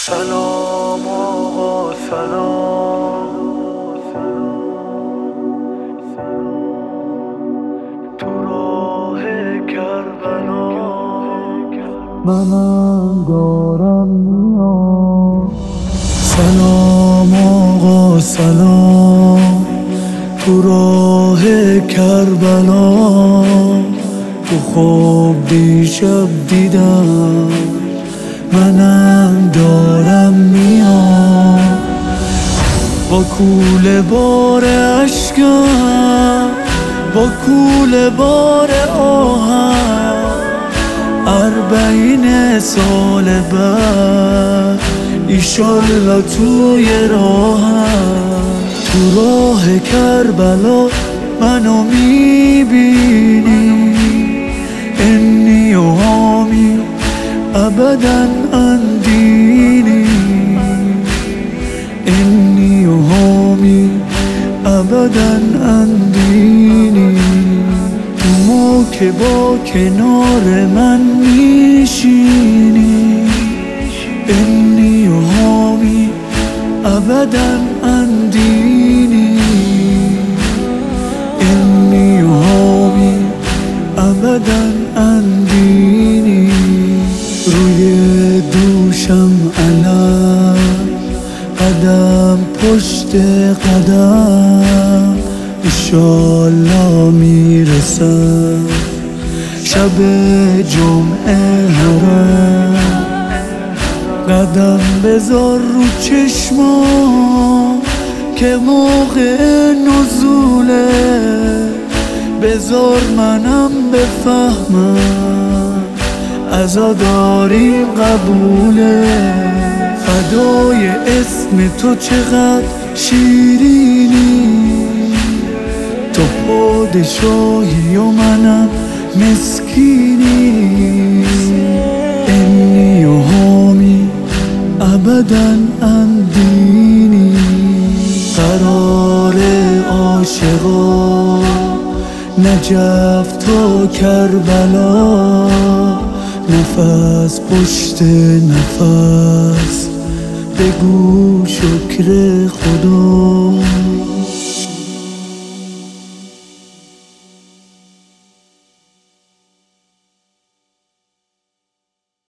سلام آقا سلام، تو راه کربلا منم دارم میام. سلام آقا سلام، تو راه کربلا تو خواب دیشب دیدم منم دارم میام. با کوله بار عشقم، با کوله بار آهم، 40 سال بعد ایشالله توی راهم. تو راه کربلا منو میبینی، انی و حامی ابدا اندینی، انی و حامی ابدا اندینی. تو که با کنار من میشینی، انی و حامی ابدا اندینی، انی و حامی ابدا اندینی. روی دوشم علم، قدم پشت قدم، ایشالله میرسم شب جمعه حرم. قدم بذار رو چشمام که موقع نزوله، بذار منم بفهمم عزاداریم قبوله. فدای اسم تو چقدر شیرینی، تو پادشاهی و منم مسکینی، انی و حامی ابدا اندینی. قرار عاشقا نجف تا کربلا، نفس پشت نفس بگو شکر خدا.